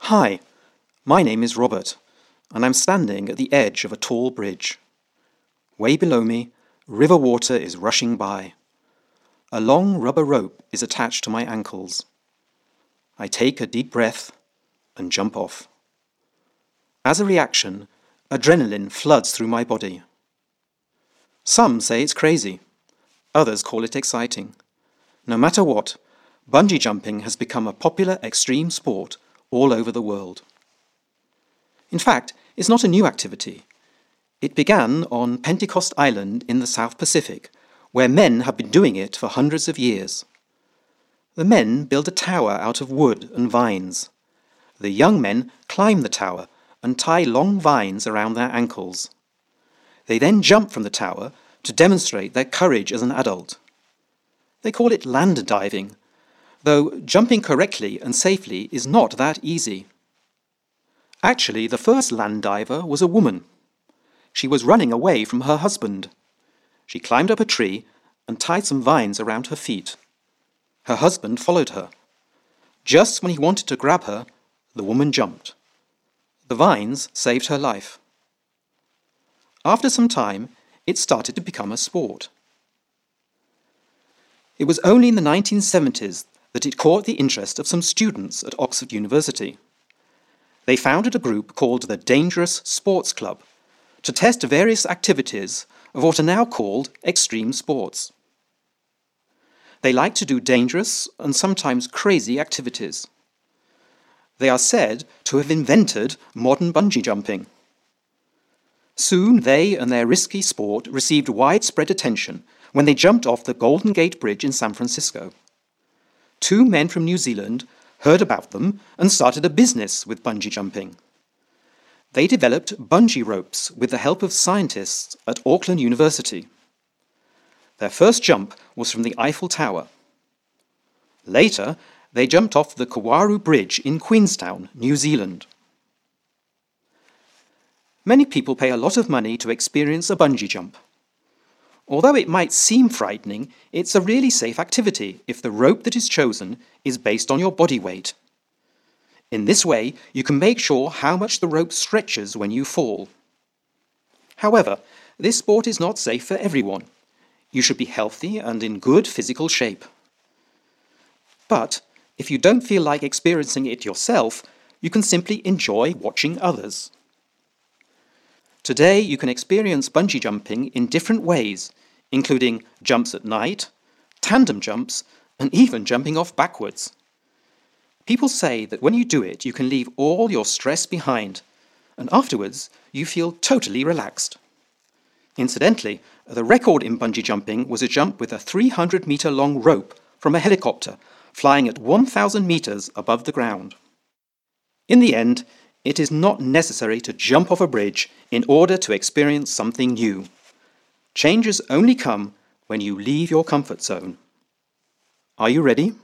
Hi, my name is Robert, and I'm standing at the edge of a tall bridge. Way below me, river water is rushing by. A long rubber rope is attached to my ankles. I take a deep breath and jump off. As a reaction, adrenaline floods through my body. Some say it's crazy. Others call it exciting. No matter what, bungee jumping has become a popular extreme sport all over the world. In fact, it's not a new activity. It began on Pentecost Island in the South Pacific, where men have been doing it for hundreds of years. The men build a tower out of wood and vines. The young men climb the tower and tie long vines around their ankles. They then jump from the tower to demonstrate their courage as an adult. They call it land diving, though jumping correctly and safely is not that easy. Actually, the first land diver was a woman. She was running away from her husband. She climbed up a tree and tied some vines around her feet. Her husband followed her. Just when he wanted to grab her, the woman jumped. The vines saved her life. After some time, it started to become a sport. It was only in the 1970s that it caught the interest of some students at Oxford University. They founded a group called the Dangerous Sports Club to test various activities of what are now called extreme sports. They like to do dangerous and sometimes crazy activities. They are said to have invented modern bungee jumping. Soon they and their risky sport received widespread attention when they jumped off the Golden Gate Bridge in San Francisco. 2 men from New Zealand heard about them and started a business with bungee jumping. They developed bungee ropes with the help of scientists at Auckland University. Their first jump was from the Eiffel Tower. Later, they jumped off the Kawaru Bridge in Queenstown, New Zealand. Many people pay a lot of money to experience a bungee jump. Although it might seem frightening, it's a really safe activity if the rope that is chosen is based on your body weight. In this way, you can make sure how much the rope stretches when you fall. However, this sport is not safe for everyone. You should be healthy and in good physical shape. But if you don't feel like experiencing it yourself, you can simply enjoy watching others. Today, you can experience bungee jumping in different ways, including jumps at night, tandem jumps, and even jumping off backwards. People say that when you do it, you can leave all your stress behind, and afterwards, you feel totally relaxed. Incidentally, the record in bungee jumping was a jump with a 300-meter-long rope from a helicopter, flying at 1,000 meters above the ground. In the end, it is not necessary to jump off a bridge in order to experience something new. Changes only come when you leave your comfort zone. Are you ready?